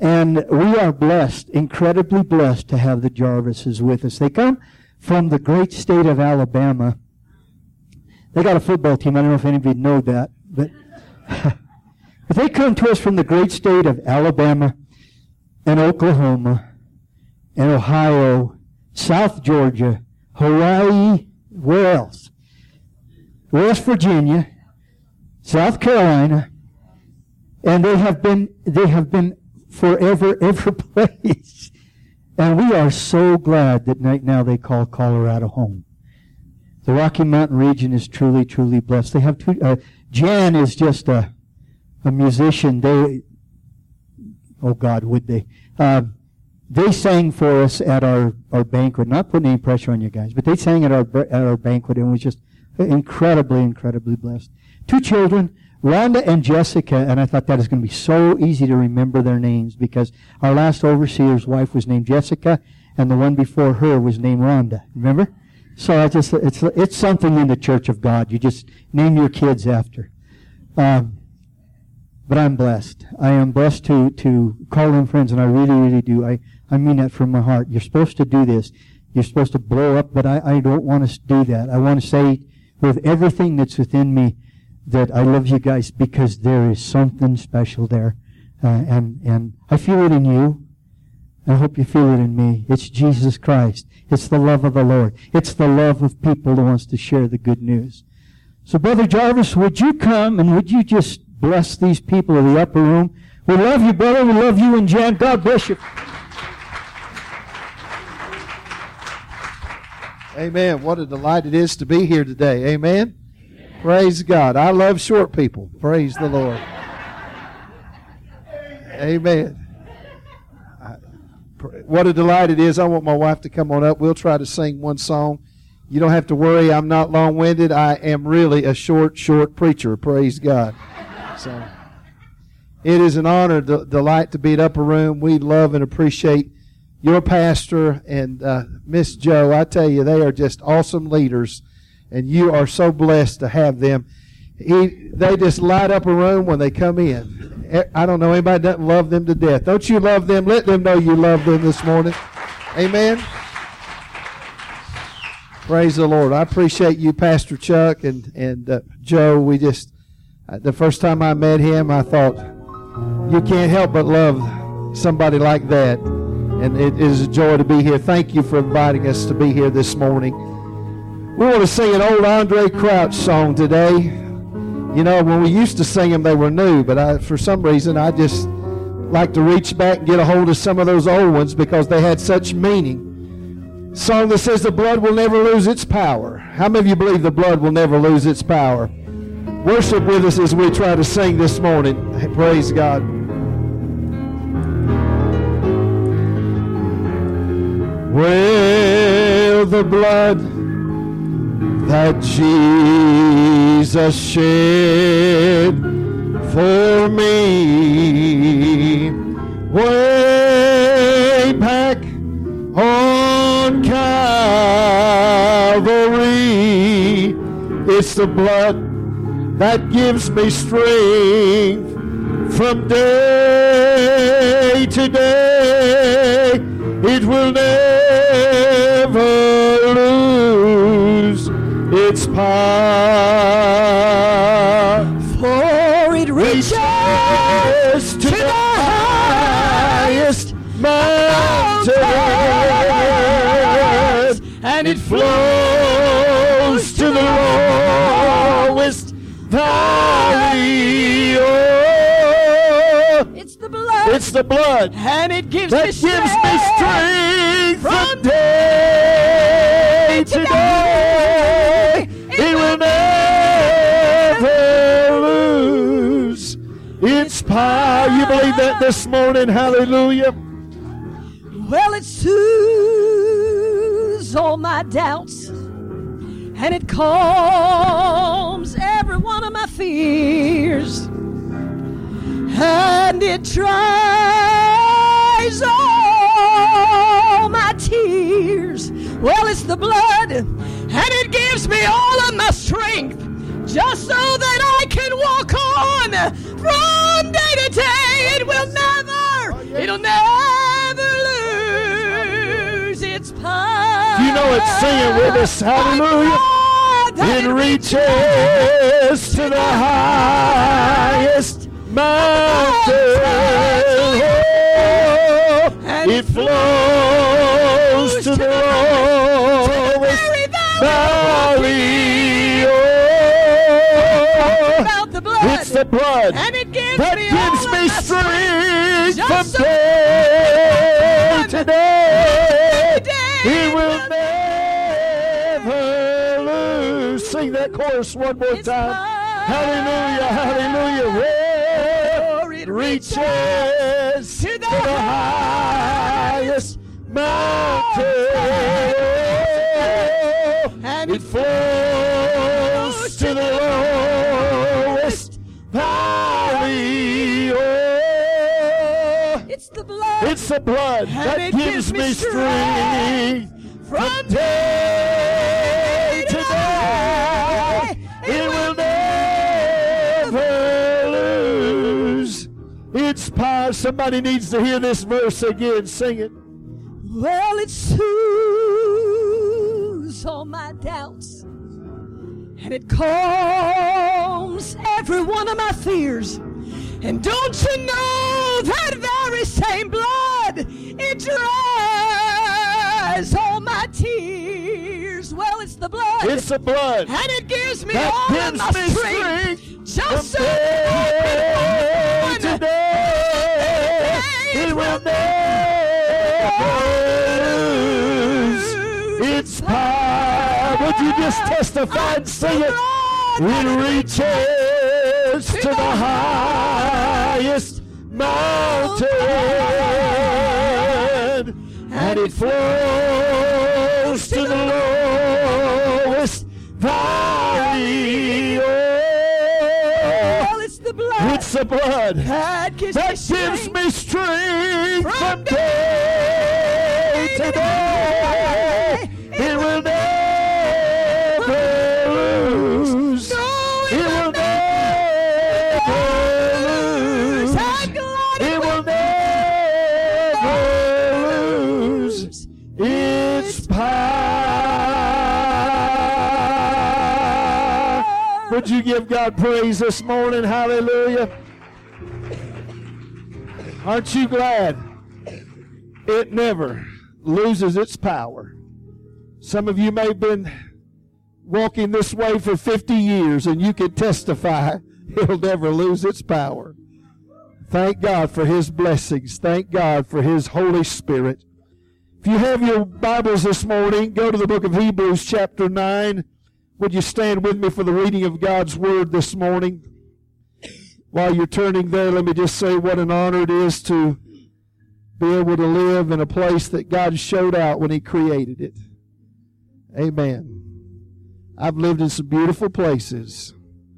And we are blessed, incredibly blessed, to have the Jarvises with us. They come from the great state of Alabama. They got a football team. I don't know if anybody knows that, but but they come to us from the great state of Alabama and Oklahoma and Ohio, South Georgia, Hawaii, where else? West Virginia, South Carolina, and they have been forever, every place. And we are so glad that right now they call Colorado home. The Rocky Mountain region is truly, truly blessed. They have two. Jan is just a musician. Oh God, would they? They sang for us at our banquet. Not putting any pressure on you guys, but they sang at our banquet, and was just incredibly, incredibly blessed. Two children, Rhonda and Jessica, and I thought that is going to be so easy to remember their names because our last overseer's wife was named Jessica, and the one before her was named Rhonda. Remember? So it's something in the Church of God. You just name your kids after. But I'm blessed. I am blessed to call them friends, and I really, really do. I mean that from my heart. You're supposed to do this. You're supposed to blow up, but I don't want to do that. I want to say with everything that's within me that I love you guys because there is something special there. And I feel it in you. I hope you feel it in me. It's Jesus Christ. It's the love of the Lord. It's the love of people who wants to share the good news. So, Brother Jarvis, would you come and would you just bless these people in the upper room? We love you, brother. We love you and Jan. God bless you. Amen. What a delight it is to be here today. Amen. Praise God. I love short people. Praise the Lord. Amen. What a delight it is. I want my wife to come on up. We'll try to sing one song. You don't have to worry. I'm not long-winded. I am really a short preacher. Praise God. So it is an honor, delight to be at Upper Room. We love and appreciate your pastor and Miss Joe. I tell you, they are just awesome leaders, and you are so blessed to have them. They just light up a room when they come in. I don't know anybody that doesn't love them to death. Don't you love them? Let them know you love them this morning. Amen. Praise the Lord. I appreciate you, Pastor Chuck and Joe. We just, the first time I met him, I thought, you can't help but love somebody like that. And it is a joy to be here. Thank you for inviting us to be here this morning. We want to sing an old Andre Crouch song today. You know, when we used to sing them, they were new, but for some reason, I just like to reach back and get a hold of some of those old ones because they had such meaning. Song that says the blood will never lose its power. How many of you believe the blood will never lose its power? Worship with us as we try to sing this morning. Praise God. Well, the blood that Jesus shed for me way back on Calvary. It's the blood that gives me strength from day to day. It will never lose its power, for it reaches to the highest mountain, and it flows to the lowest valley. Oh, it's the blood, and it gives me strength from day to day. It will never lose its power. You believe that this morning? Hallelujah. Well, it soothes all my doubts, and it calms every one of my fears, and it dries all my tears. Well, it's the blood, and it gives me all of my strength, just so that I can walk on from day to day. It will never, It'll never lose its power. If you know it, sing it with us. Hallelujah. It reaches to the highest mountain. It flows to the lowest valley. It's the blood and it gives that me gives me strength from day to day. He will never lose. Sing that chorus one more time. Hallelujah, hallelujah. Where it reaches to the highest mountain, and it flows to the lowest valley. Oh, it's the blood. It's the blood that gives me strength from day to day. It will never lose its power. Somebody needs to hear this verse again. Sing it. Well, it soothes all my doubts, and it calms every one of my fears. And don't you know that very same blood, it dries all my tears. Well, it's the blood. It's the blood. And it gives me that all gives of my me strength. Just so day to day. It will never lose its power. Would you just testify and sing it? It reaches to the highest mountain, and it flows to the lowest valley. Oh, it's the blood. It's the blood that gives me strength from day to day. It will never lose. It will never lose. It will never lose its power. Would you give God praise this morning? Hallelujah. Aren't you glad it never loses its power? Some of you may have been walking this way for 50 years, and you can testify it'll never lose its power. Thank God for His blessings. Thank God for His Holy Spirit. If you have your Bibles this morning, go to the book of Hebrews chapter 9. Would you stand with me for the reading of God's Word this morning? While you're turning there, let me just say what an honor it is to be able to live in a place that God showed out when He created it. Amen. I've lived in some beautiful places,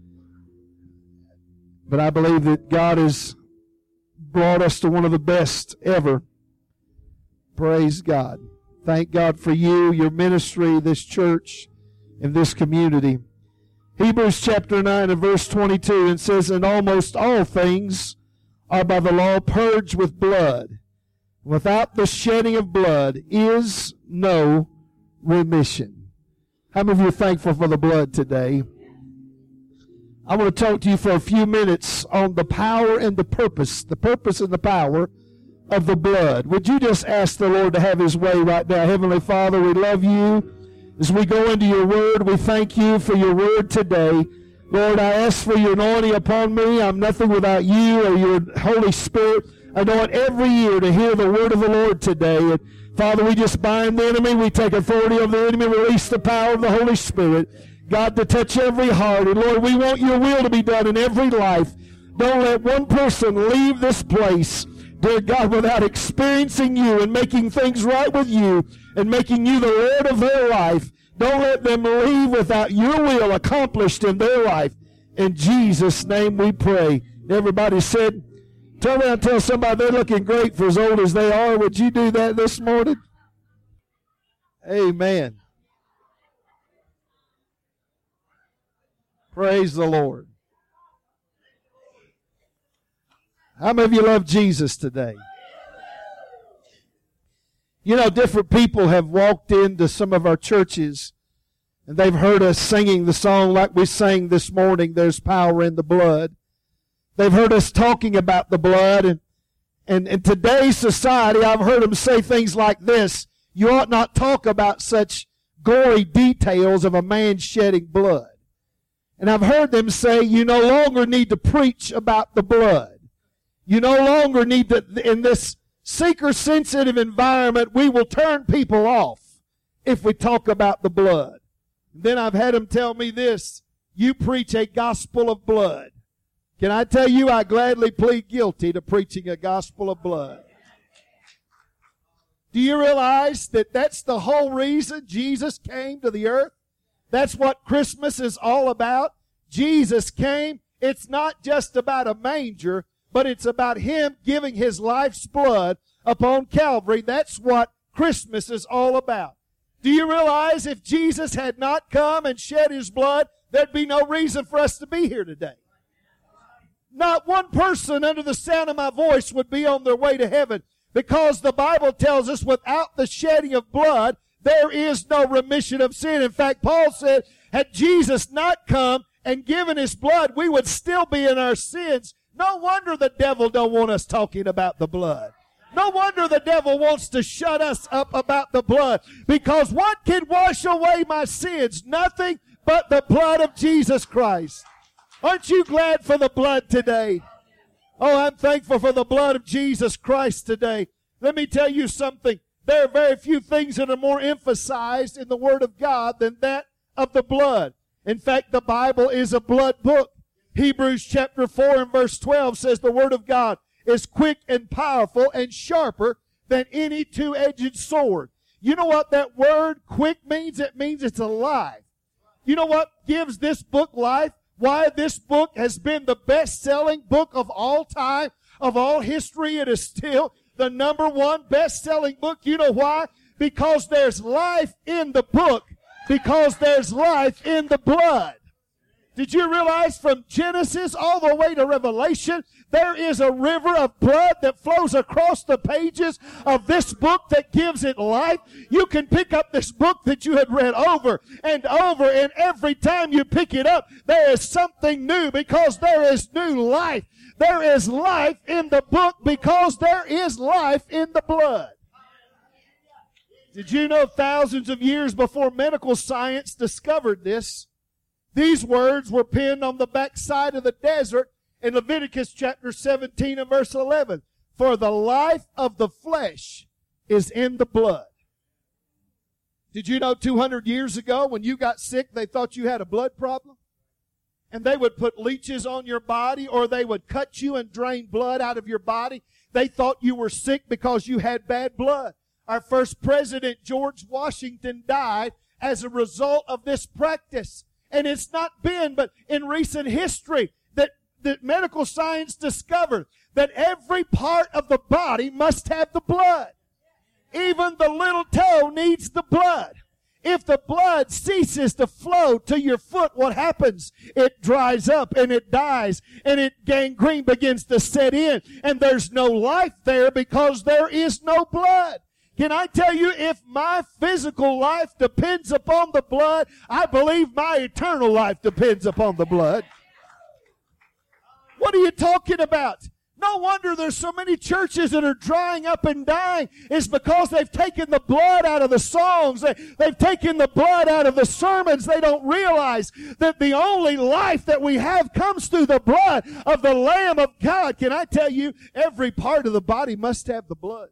but I believe that God has brought us to one of the best ever. Praise God. Thank God for you, your ministry, this church, and this community. Hebrews chapter 9 and verse 22, it says, "And almost all things are by the law purged with blood. Without the shedding of blood is no remission." How many of you are thankful for the blood today? I want to talk to you for a few minutes on the power and the purpose and the power of the blood. Would you just ask the Lord to have His way right now? Heavenly Father, we love you. As we go into your word, we thank you for your word today. Lord, I ask for your anointing upon me. I'm nothing without you or your Holy Spirit. I anoint every ear to hear the word of the Lord today. And Father, we just bind the enemy. We take authority over the enemy, release the power of the Holy Spirit. God, to touch every heart. And Lord, we want your will to be done in every life. Don't let one person leave this place, dear God, without experiencing you and making things right with you and making you the Lord of their life. Don't let them leave without your will accomplished in their life. In Jesus' name we pray. Everybody said, turn around and tell somebody they're looking great for as old as they are. Would you do that this morning? Amen. Praise the Lord. How many of you love Jesus today? You know, different people have walked into some of our churches and they've heard us singing the song like we sang this morning, There's Power in the Blood. They've heard us talking about the blood, and in today's society, I've heard them say things like this: you ought not talk about such gory details of a man shedding blood. And I've heard them say, you no longer need to preach about the blood. You no longer need to, in this seeker-sensitive environment, we will turn people off if we talk about the blood. Then I've had them tell me this: you preach a gospel of blood. Can I tell you, I gladly plead guilty to preaching a gospel of blood. Do you realize that that's the whole reason Jesus came to the earth? That's what Christmas is all about. Jesus came. It's not just about a manger, but it's about Him giving His life's blood upon Calvary. That's what Christmas is all about. Do you realize if Jesus had not come and shed His blood, there'd be no reason for us to be here today? Not one person under the sound of my voice would be on their way to heaven, because the Bible tells us without the shedding of blood, there is no remission of sin. In fact, Paul said, had Jesus not come and given His blood, we would still be in our sins. No wonder the devil don't want us talking about the blood. No wonder the devil wants to shut us up about the blood. Because what can wash away my sins? Nothing but the blood of Jesus Christ. Aren't you glad for the blood today? Oh, I'm thankful for the blood of Jesus Christ today. Let me tell you something. There are very few things that are more emphasized in the Word of God than that of the blood. In fact, the Bible is a blood book. Hebrews chapter 4 and verse 12 says the Word of God is quick and powerful and sharper than any two-edged sword. You know what that word quick means? It means it's alive. You know what gives this book life? Why this book has been the best-selling book of all time, of all history. It is still the number one best-selling book. You know why? Because there's life in the book. Because there's life in the blood. Did you realize from Genesis all the way to Revelation, there is a river of blood that flows across the pages of this book that gives it life? You can pick up this book that you had read over and over, and every time you pick it up, there is something new because there is new life. There is life in the book because there is life in the blood. Did you know thousands of years before medical science discovered this, these words were penned on the backside of the desert in Leviticus chapter 17 and verse 11. For the life of the flesh is in the blood. Did you know 200 years ago when you got sick, they thought you had a blood problem? And they would put leeches on your body, or they would cut you and drain blood out of your body. They thought you were sick because you had bad blood. Our first president, George Washington, died as a result of this practice. And it's not been, but in recent history, that medical science discovered that every part of the body must have the blood. Even the little toe needs the blood. If the blood ceases to flow to your foot, what happens? It dries up and it dies, and gangrene begins to set in, and there's no life there because there is no blood. Can I tell you, if my physical life depends upon the blood, I believe my eternal life depends upon the blood. What are you talking about? No wonder there's so many churches that are drying up and dying. It's because they've taken the blood out of the songs. They've taken the blood out of the sermons. They don't realize that the only life that we have comes through the blood of the Lamb of God. Can I tell you, every part of the body must have the blood.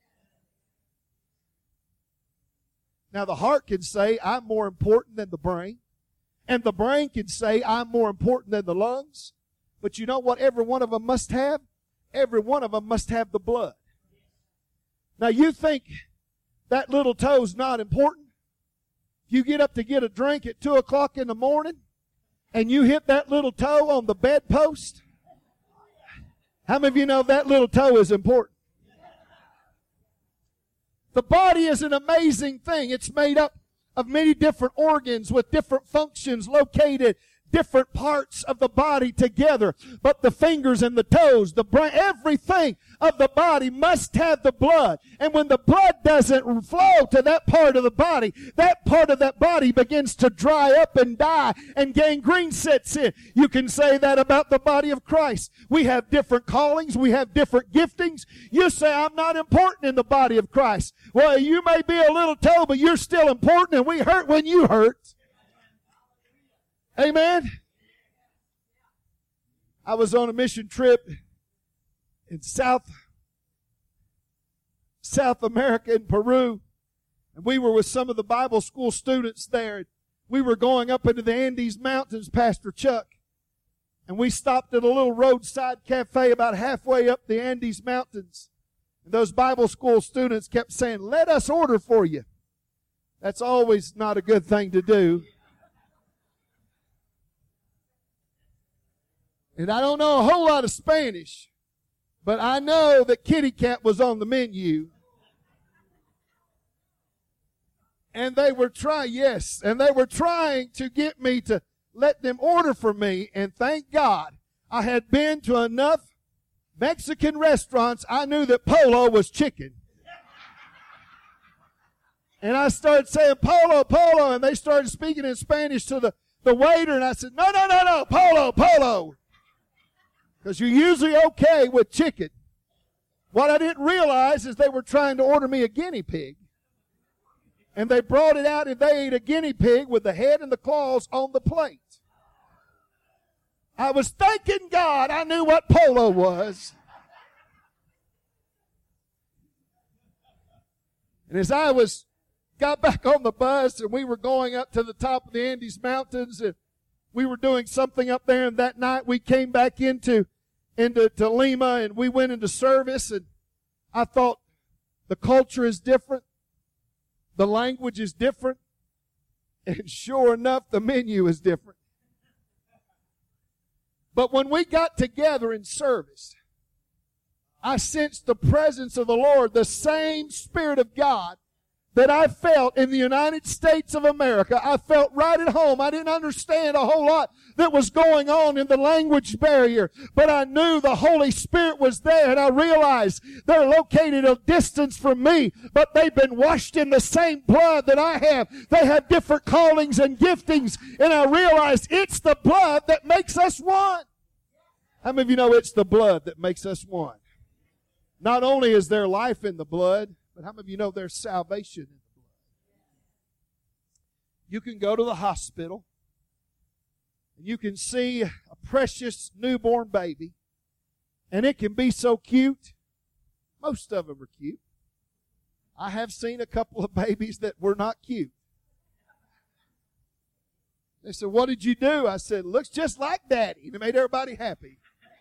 Now, the heart can say, I'm more important than the brain. And the brain can say, I'm more important than the lungs. But you know what every one of them must have? Every one of them must have the blood. Now, you think that little toe's not important? If you get up to get a drink at 2 o'clock in the morning, and you hit that little toe on the bedpost, how many of you know that little toe is important? The body is an amazing thing. It's made up of many different organs with different functions located different parts of the body together. But the fingers and the toes, the brain, everything of the body must have the blood. And when the blood doesn't flow to that part of the body, that part of that body begins to dry up and die, and gangrene sets in. You can say that about the body of Christ. We have different callings. We have different giftings. You say, I'm not important in the body of Christ. Well, you may be a little toe, but you're still important, and we hurt when you hurt. Amen? I was on a mission trip in South America, in Peru, and we were with some of the Bible school students there. We were going up into the Andes Mountains, Pastor Chuck, and we stopped at a little roadside cafe about halfway up the Andes Mountains. And those Bible school students kept saying, let us order for you. That's always not a good thing to do. And I don't know a whole lot of Spanish, but I know that kitty cat was on the menu. And they were trying to get me to let them order for me. And thank God I had been to enough Mexican restaurants, I knew that polo was chicken. And I started saying, polo, polo, and they started speaking in Spanish to the waiter, and I said, no, polo, polo. Because you're usually okay with chicken. What I didn't realize is they were trying to order me a guinea pig. And they brought it out, and they ate a guinea pig with the head and the claws on the plate. I was thanking God I knew what polo was. And as I got back on the bus, and we were going up to the top of the Andes Mountains, and we were doing something up there, and that night we came back into Lima, and we went into service, and I thought the culture is different, the language is different, and sure enough, the menu is different. But when we got together in service, I sensed the presence of the Lord, the same Spirit of God that I felt in the United States of America. I felt right at home. I didn't understand a whole lot that was going on in the language barrier, but I knew the Holy Spirit was there, and I realized they're located a distance from me, but they've been washed in the same blood that I have. They have different callings and giftings, and I realized it's the blood that makes us one. How many of you know it's the blood that makes us one? Not only is there life in the blood, but how many of you know there's salvation in the blood? You can go to the hospital, and you can see a precious newborn baby, and it can be so cute. Most of them are cute. I have seen a couple of babies that were not cute. They said, what did you do? I said, looks just like Daddy. And it made everybody happy.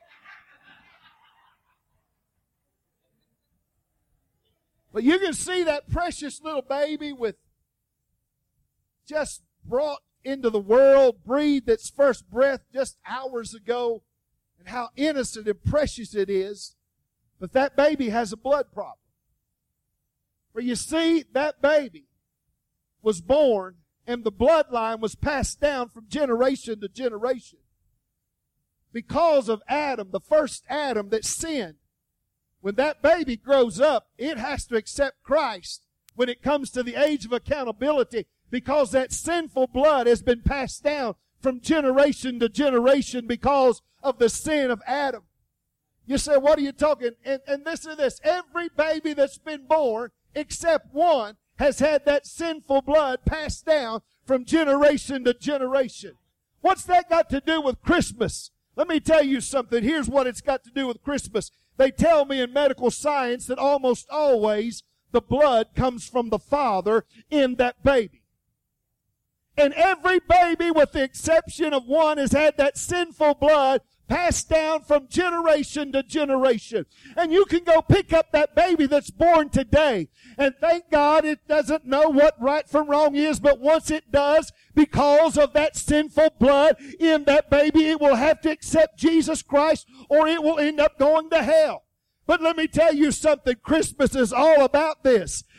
But you can see that precious little baby with just brought into the world, breathed its first breath just hours ago, and how innocent and precious it is. But that baby has a blood problem. For you see, that baby was born, and the bloodline was passed down from generation to generation. Because of Adam, the first Adam that sinned, when that baby grows up, it has to accept Christ when it comes to the age of accountability, because that sinful blood has been passed down from generation to generation because of the sin of Adam. You say, what are you talking? And listen to this. Every baby that's been born, except one, has had that sinful blood passed down from generation to generation. What's that got to do with Christmas? Let me tell you something. Here's what it's got to do with Christmas. They tell me in medical science that almost always the blood comes from the father in that baby. And every baby, with the exception of one, has had that sinful blood passed down from generation to generation. And you can go pick up that baby that's born today, and thank God it doesn't know what right from wrong is, but once it does, because of that sinful blood in that baby, it will have to accept Jesus Christ, or it will end up going to hell. But let me tell you something. Christmas is all about this.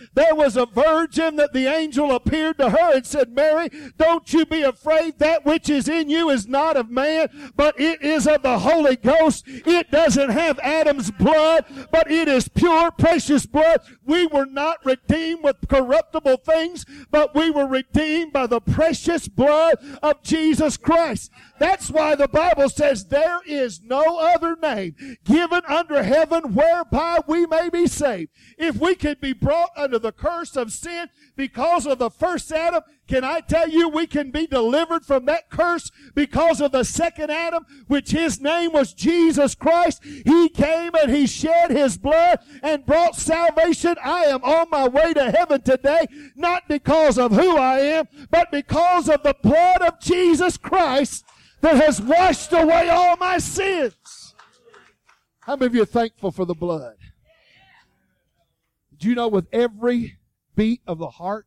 There was a virgin that the angel appeared to her and said, Mary, don't you be afraid. That which is in you is not of man, but it is of the Holy Ghost. It doesn't have Adam's blood, but it is pure, precious blood. We were not redeemed with corruptible things, but we were redeemed by the precious blood of Jesus Christ. That's why the Bible says there is no other name given under heaven whereby we may be saved. If we could be brought under the curse of sin because of the first Adam, can I tell you we can be delivered from that curse because of the second Adam, which his name was Jesus Christ. He came and he shed his blood and brought salvation. I am on my way to heaven today, not because of who I am, but because of the blood of Jesus Christ that has washed away all my sins. How many of you are thankful for the blood? Do you know with every beat of the heart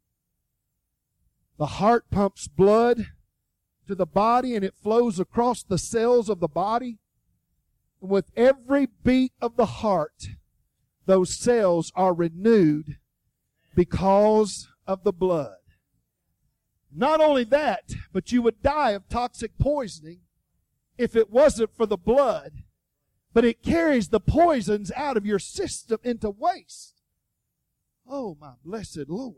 pumps blood to the body and it flows across the cells of the body? And with every beat of the heart, those cells are renewed because of the blood. Not only that, but you would die of toxic poisoning if it wasn't for the blood, but it carries the poisons out of your system into waste. Oh, my blessed Lord.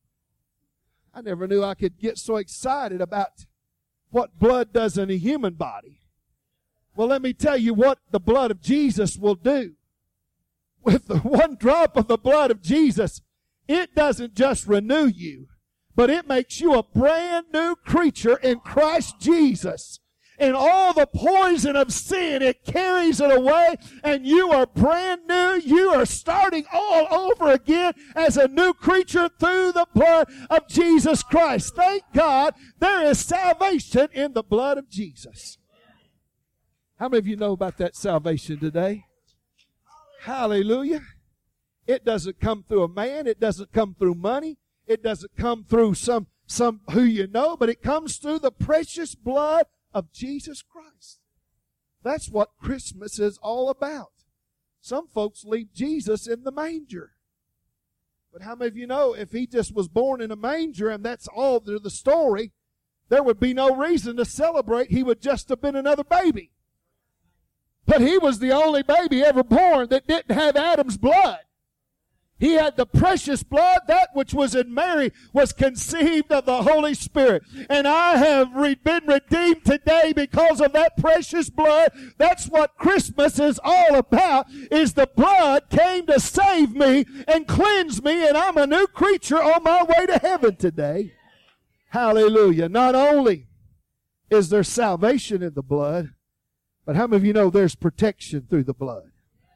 I never knew I could get so excited about what blood does in a human body. Well, let me tell you what the blood of Jesus will do. With the one drop of the blood of Jesus, it doesn't just renew you, but it makes you a brand new creature in Christ Jesus. And all the poison of sin, it carries it away, and you are brand new. You are starting all over again as a new creature through the blood of Jesus Christ. Thank God there is salvation in the blood of Jesus. How many of you know about that salvation today? Hallelujah. It doesn't come through a man. It doesn't come through money. It doesn't come through some who you know, but it comes through the precious blood of Jesus Christ. That's what Christmas is all about. Some folks leave Jesus in the manger. But how many of you know if he just was born in a manger and that's all the story, there would be no reason to celebrate. He would just have been another baby. But he was the only baby ever born that didn't have Adam's blood. He had the precious blood. That which was in Mary was conceived of the Holy Spirit. And I have been redeemed today because of that precious blood. That's what Christmas is all about, is the blood came to save me and cleanse me, and I'm a new creature on my way to heaven today. Hallelujah. Not only is there salvation in the blood, but how many of you know there's protection through the blood?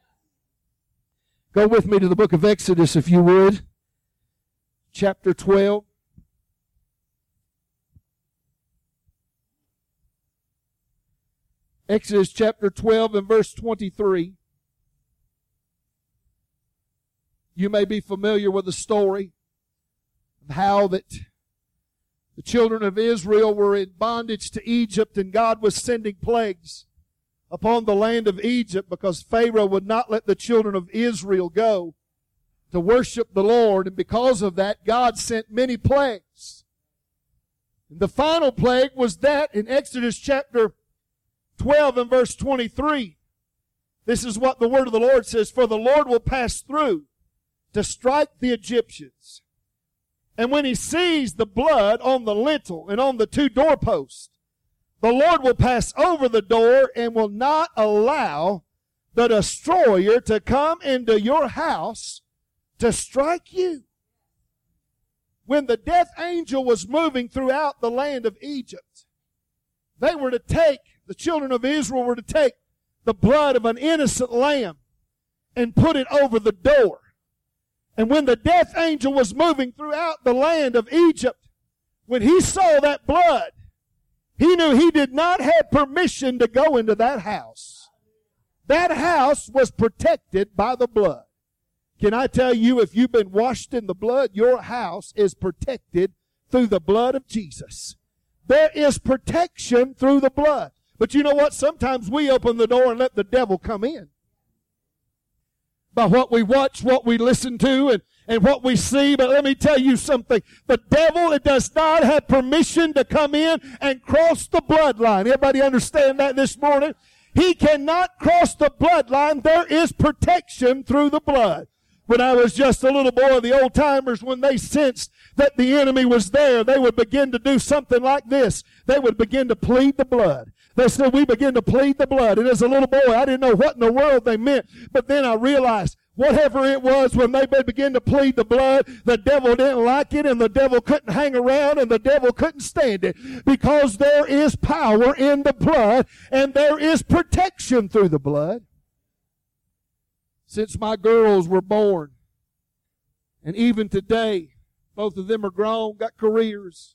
Go with me to the book of Exodus, if you would. Chapter 12. Exodus chapter 12 and verse 23. You may be familiar with the story of how that the children of Israel were in bondage to Egypt, and God was sending plagues upon the land of Egypt because Pharaoh would not let the children of Israel go to worship the Lord. And because of that, God sent many plagues. And the final plague was that in Exodus chapter 12 and verse 23. This is what the word of the Lord says, "For the Lord will pass through to strike the Egyptians. And when he sees the blood on the lintel and on the two doorposts, the Lord will pass over the door and will not allow the destroyer to come into your house to strike you." When the death angel was moving throughout the land of Egypt, the children of Israel were to take the blood of an innocent lamb and put it over the door. And when the death angel was moving throughout the land of Egypt, when he saw that blood, he knew he did not have permission to go into that house. That house was protected by the blood. Can I tell you, if you've been washed in the blood, your house is protected through the blood of Jesus. There is protection through the blood. But you know what? Sometimes we open the door and let the devil come in. By what we watch, what we listen to, and what we see, but let me tell you something. The devil, it does not have permission to come in and cross the bloodline. Everybody understand that this morning? He cannot cross the bloodline. There is protection through the blood. When I was just a little boy, the old timers, when they sensed that the enemy was there, they would begin to do something like this. They would begin to plead the blood. They said, we begin to plead the blood. And as a little boy, I didn't know what in the world they meant. But then I realized, whatever it was, when they began to plead the blood, the devil didn't like it, and the devil couldn't hang around, and the devil couldn't stand it. Because there is power in the blood, and there is protection through the blood. Since my girls were born, and even today, both of them are grown, got careers,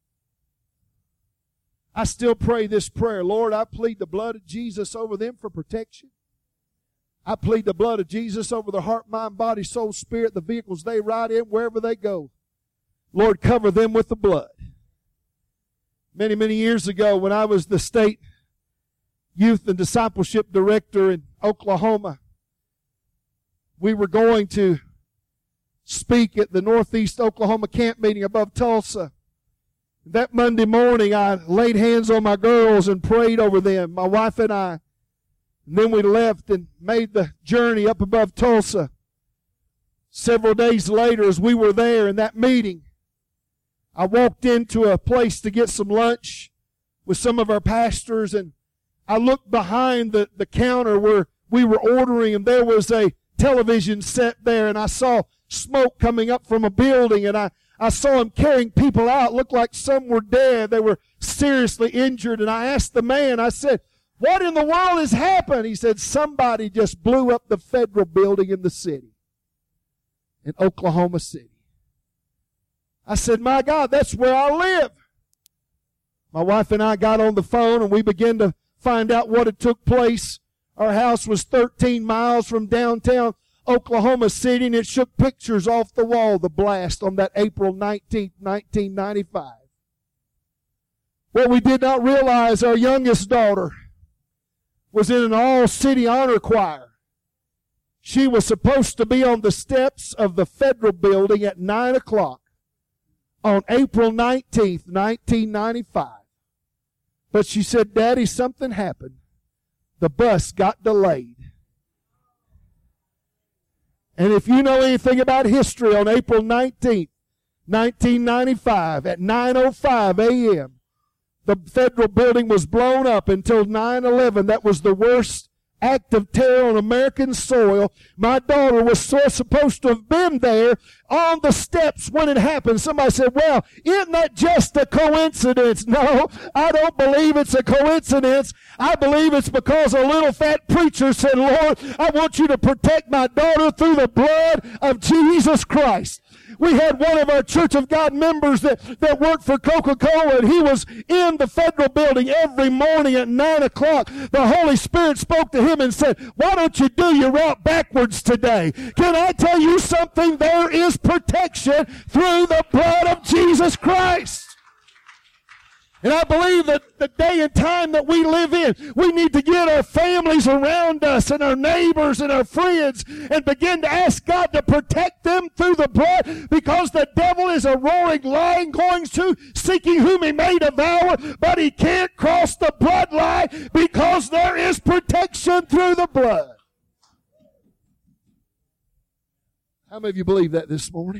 I still pray this prayer. Lord, I plead the blood of Jesus over them for protection. I plead the blood of Jesus over the heart, mind, body, soul, spirit, the vehicles they ride in, wherever they go. Lord, cover them with the blood. Many, many years ago, when I was the state youth and discipleship director in Oklahoma, we were going to speak at the Northeast Oklahoma camp meeting above Tulsa. That Monday morning, I laid hands on my girls and prayed over them, my wife and I. And then we left and made the journey up above Tulsa. Several days later, as we were there in that meeting, I walked into a place to get some lunch with some of our pastors, and I looked behind the counter where we were ordering, and there was a television set there, and I saw smoke coming up from a building, and I saw him carrying people out. Looked like some were dead. They were seriously injured. And I asked the man, I said, what in the world has happened? He said, somebody just blew up the federal building in the city, in Oklahoma City. I said, my God, that's where I live. My wife and I got on the phone, and we began to find out what had took place. Our house was 13 miles from downtown Oklahoma City, and it shook pictures off the wall, the blast on that April 19th, 1995. What we did not realize, our youngest daughter was in an all-city honor choir. She was supposed to be on the steps of the federal building at 9 o'clock on April 19th, 1995. But she said, Daddy, something happened. The bus got delayed. And if you know anything about history, on April 19th, 1995, at 9:05 a.m., the federal building was blown up until 9/11. That was the worst act of terror on American soil. My daughter was supposed to have been there on the steps when it happened. Somebody said, well, isn't that just a coincidence? No, I don't believe it's a coincidence. I believe it's because a little fat preacher said, Lord, I want you to protect my daughter through the blood of Jesus Christ. We had one of our Church of God members that worked for Coca-Cola, and he was in the federal building every morning at 9 o'clock. The Holy Spirit spoke to him and said, why don't you do your route backwards today? Can I tell you something? There is protection through the blood of Jesus Christ. And I believe that the day and time that we live in, we need to get our families around us and our neighbors and our friends and begin to ask God to protect them through the blood, because the devil is a roaring lion going to seeking whom he may devour, but he can't cross the bloodline because there is protection through the blood. How many of you believe that this morning?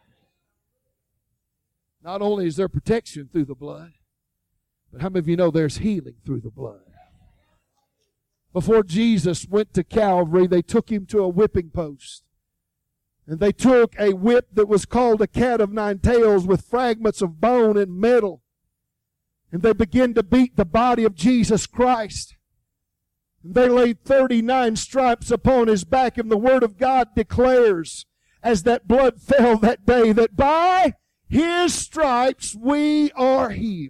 Not only is there protection through the blood, but how many of you know there's healing through the blood? Before Jesus went to Calvary, they took him to a whipping post. And they took a whip that was called a cat of nine tails with fragments of bone and metal. And they began to beat the body of Jesus Christ. And they laid 39 stripes upon his back. And the Word of God declares, as that blood fell that day, that by his stripes we are healed.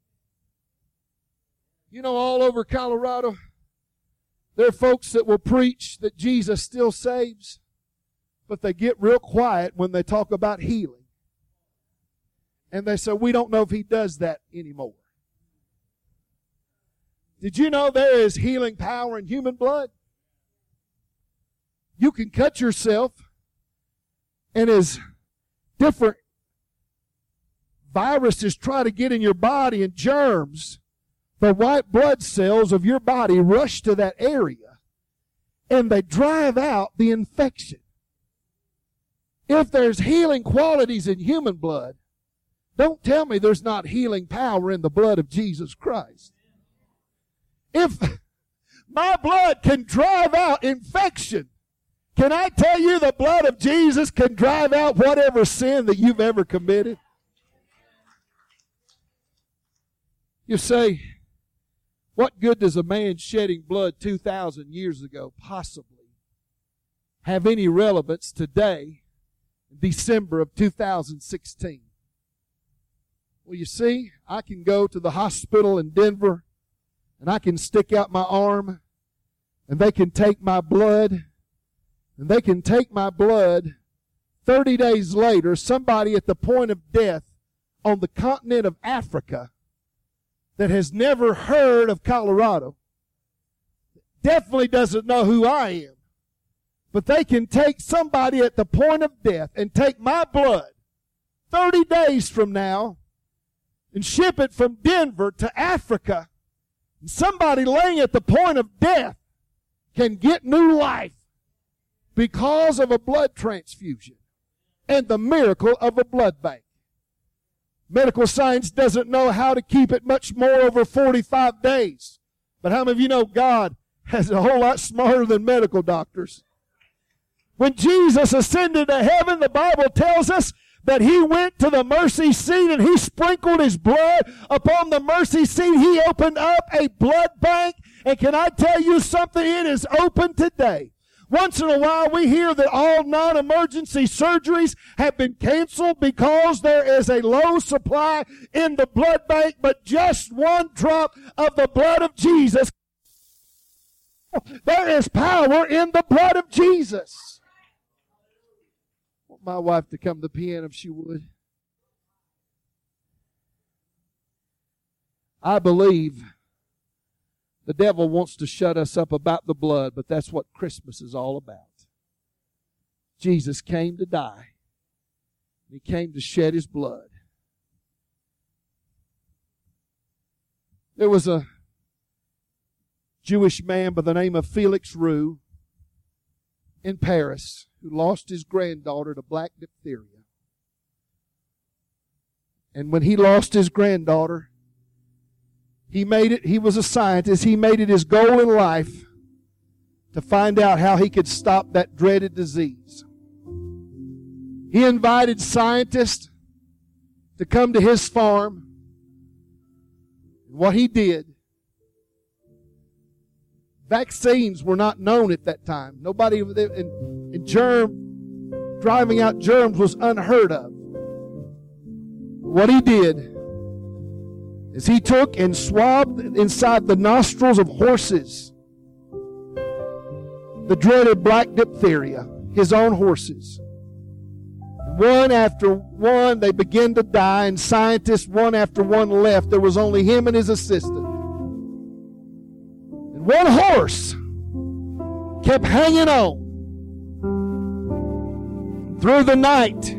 You know, all over Colorado, there are folks that will preach that Jesus still saves, but they get real quiet when they talk about healing. And they say, we don't know if he does that anymore. Did you know there is healing power in human blood? You can cut yourself And as different viruses try to get in your body and germs, the white blood cells of your body rush to that area and they drive out the infection. If there's healing qualities in human blood, don't tell me there's not healing power in the blood of Jesus Christ. If my blood can drive out infection, can I tell you the blood of Jesus can drive out whatever sin that you've ever committed? You say, what good does a man shedding blood 2,000 years ago possibly have any relevance today, in December of 2016? Well, you see, I can go to the hospital in Denver and I can stick out my arm and they can take my blood, and they can take my blood 30 days later, somebody at the point of death on the continent of Africa that has never heard of Colorado, definitely doesn't know who I am, but they can take somebody at the point of death and take my blood 30 days from now and ship it from Denver to Africa, and somebody laying at the point of death can get new life because of a blood transfusion and the miracle of a blood bank. Medical science doesn't know how to keep it much more over 45 days. But how many of you know God is a whole lot smarter than medical doctors? When Jesus ascended to heaven, the Bible tells us that he went to the mercy seat and he sprinkled his blood upon the mercy seat. He opened up a blood bank. And can I tell you something? It is open today. Once in a while we hear that all non-emergency surgeries have been canceled because there is a low supply in the blood bank, but just one drop of the blood of Jesus. There is power in the blood of Jesus. I want my wife to come to the piano if she would. I believe the devil wants to shut us up about the blood, but that's what Christmas is all about. Jesus came to die. He came to shed his blood. There was a Jewish man by the name of Felix Roux in Paris who lost his granddaughter to black diphtheria. And when he lost his granddaughter, he was a scientist. He made it his goal in life to find out how he could stop that dreaded disease. He invited scientists to come to his farm. And what he did, vaccines were not known at that time. Nobody, and driving out germs was unheard of. What he did is he took and swabbed inside the nostrils of horses the dreaded black diphtheria, his own horses. One after one, they began to die, and scientists, one after one, left. There was only him and his assistant. And one horse kept hanging on through the night.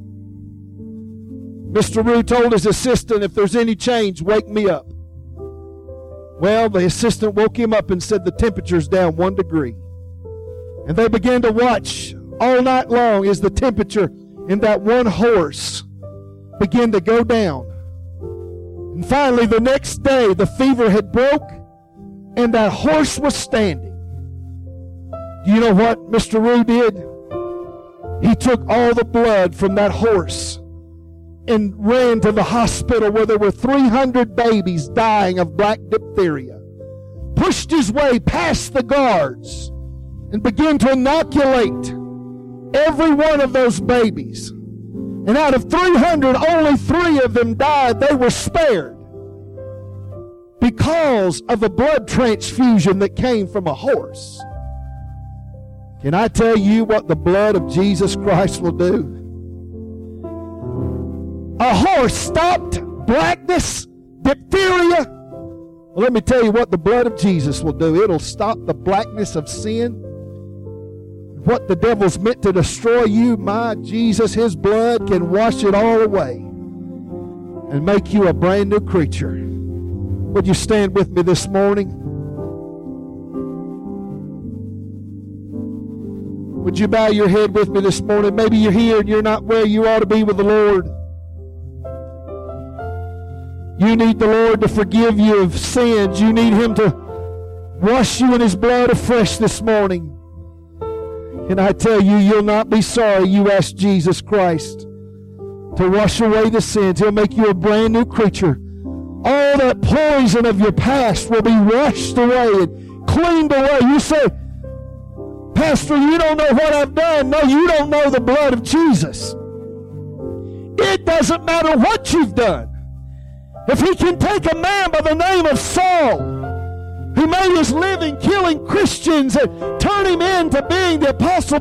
Mr. Roux told his assistant, if there's any change, wake me up. Well, the assistant woke him up and said the temperature's down 1 degree. And they began to watch all night long as the temperature in that one horse began to go down. And finally, the next day, the fever had broke and that horse was standing. Do you know what Mr. Roux did? He took all the blood from that horse and ran to the hospital where there were 300 babies dying of black diphtheria. Pushed his way past the guards and began to inoculate every one of those babies. And out of 300, only 3 of them died. They were spared because of a blood transfusion that came from a horse. Can I tell you what the blood of Jesus Christ will do? A horse stopped blackness, diphtheria. Well, let me tell you what the blood of Jesus will do. It'll stop the blackness of sin. what the devil's meant to destroy you, my Jesus, his blood can wash it all away and make you a brand new creature. Would you stand with me this morning? Would you bow your head with me this morning? Maybe you're here and you're not where you ought to be with the Lord. You need the Lord to forgive you of sins. You need Him to wash you in His blood afresh this morning. And I tell you, you'll not be sorry you asked Jesus Christ to wash away the sins. He'll make you a brand new creature. All that poison of your past will be washed away and cleaned away. You say, Pastor, you don't know what I've done. No, you don't know the blood of Jesus. It doesn't matter what you've done. If He can take a man by the name of Saul, who made his living killing Christians, and turn him into being the Apostle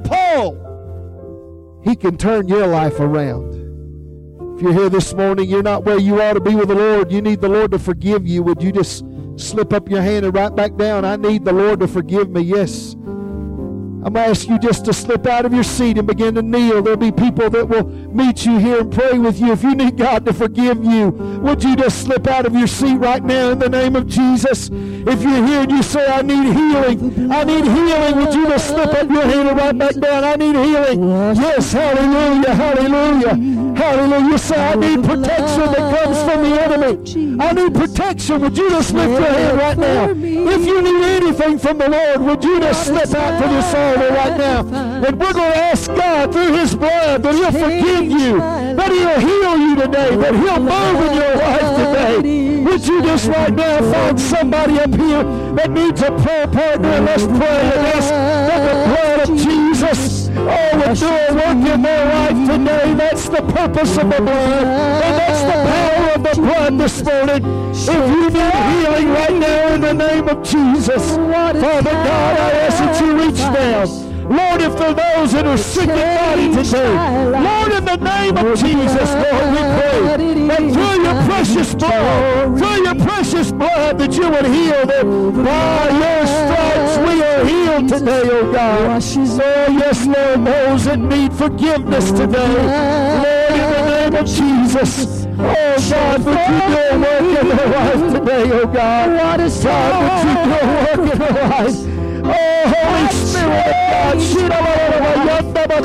Paul, He can turn your life around. If you're here this morning, you're not where you ought to be with the Lord, you need the Lord to forgive you, would you just slip up your hand and write back down, I need the Lord to forgive me? Yes. I'm going to ask you just to slip out of your seat and begin to kneel. There'll be people that will meet you here and pray with you. If you need God to forgive you, would you just slip out of your seat right now in the name of Jesus? If you're here and you say, I need healing, would you just slip up your hand and write back down, I need healing? Yes, hallelujah, hallelujah, hallelujah. You say, I need protection that comes from the enemy. I need protection. Would you just lift your hand right now? If you need anything from the Lord, would you just slip out to this altar right now? And we're going to ask God through His blood that He'll forgive you, that He'll heal you today, that He'll move in your life today. Would you just right now find somebody up here that needs a prayer partner, and let's pray and ask that the blood of Jesus would do a work in their life today. That's the purpose of the blood, and that's the power of the blood this morning. If you need healing right now in the name of Jesus, Father God, I ask that you reach down. Lord, if there are those that are sick in body today, Lord, in the name of Jesus, Lord, we pray that through your precious blood, that you would heal them. By your stripes we are healed today, oh God. Oh yes, Lord, those that need forgiveness today, Lord, in the name of Jesus. Oh God, would you do a work in their life today, oh God. God, would you do a work in their life? Oh, Holy Spirit of God,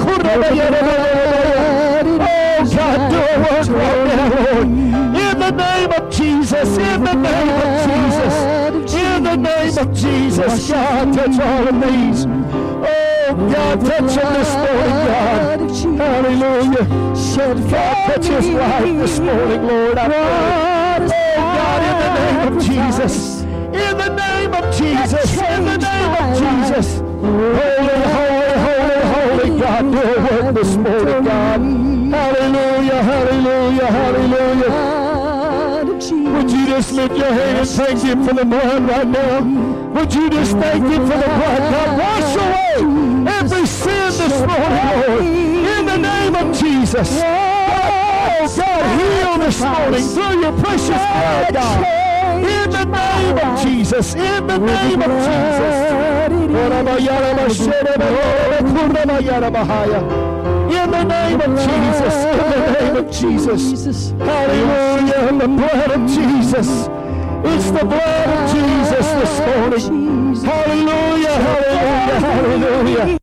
oh God, do a work right now, Lord. In the name of Jesus, in the name of Jesus, in the name of Jesus, God, touch all of these. Oh God, touch them this morning, God. Hallelujah. God, touch his life this morning, Lord. I pray. Oh God, in the name of Jesus. In the name of Jesus, in the name of Jesus. Holy, holy, holy, holy God, do a work this morning, God. Hallelujah, hallelujah, hallelujah. Would you just lift your hand and thank Him for the blood right now? Would you just thank Him for the blood? God, wash away every sin this morning, Lord. In the name of Jesus. Oh, God, heal this morning through your precious blood, God. In the name of Jesus, in the name of Jesus. In the name of Jesus, in the name of Jesus. Hallelujah, the blood of Jesus. It's the blood of Jesus this morning. Hallelujah, hallelujah, hallelujah.